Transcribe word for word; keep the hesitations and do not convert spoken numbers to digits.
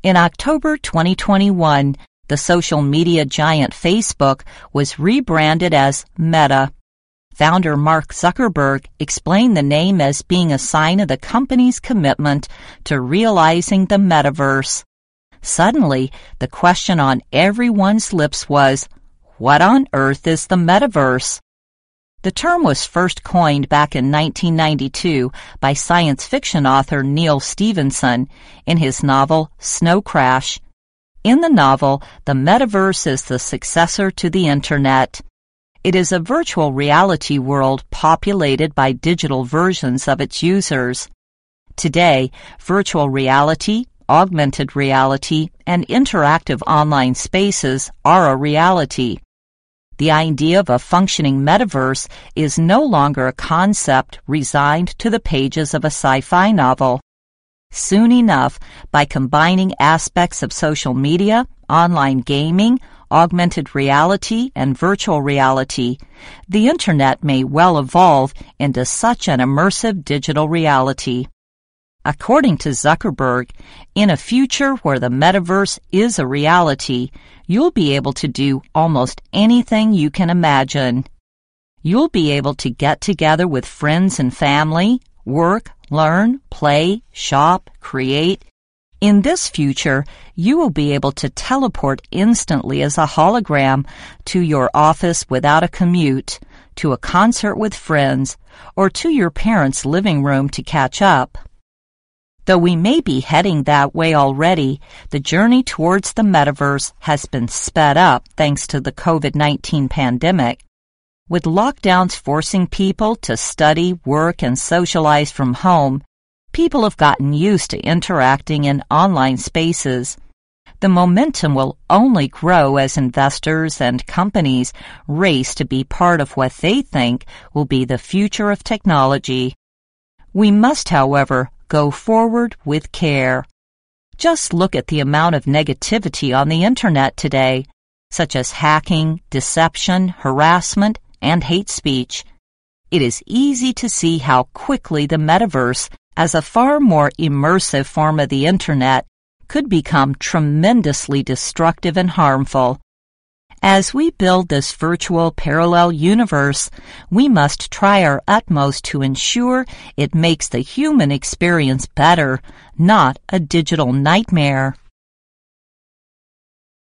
In October twenty twenty-one, the social media giant Facebook was rebranded as Meta. Founder Mark Zuckerberg explained the name as being a sign of the company's commitment to realizing the metaverse. Suddenly, the question on everyone's lips was, what on earth is the metaverse? The term was first coined back in nineteen ninety-two by science fiction author Neal Stephenson in his novel Snow Crash. In the novel, the metaverse is the successor to the Internet. It is a virtual reality world populated by digital versions of its users. Today, virtual reality, augmented reality, and interactive online spaces are a reality. The idea of a functioning metaverse is no longer a concept resigned to the pages of a sci-fi novel. Soon enough, by combining aspects of social media, online gaming, augmented reality, and virtual reality, the Internet may well evolve into such an immersive digital reality. According to Zuckerberg, in a future where the metaverse is a reality, you'll be able to do almost anything you can imagine. You'll be able to get together with friends and family, work, learn, play, shop, create. In this future, you will be able to teleport instantly as a hologram to your office without a commute, to a concert with friends, or to your parents' living room to catch up. Though we may be heading that way already, the journey towards the metaverse has been sped up thanks to the COVID nineteen pandemic. With lockdowns forcing people to study, work, and socialize from home, people have gotten used to interacting in online spaces. The momentum will only grow as investors and companies race to be part of what they think will be the future of technology. We must, however, go forward with care. Just look at the amount of negativity on the Internet today, such as hacking, deception, harassment, and hate speech. It is easy to see how quickly the metaverse, as a far more immersive form of the Internet, could become tremendously destructive and harmful. As we build this virtual parallel universe, we must try our utmost to ensure it makes the human experience better, not a digital nightmare.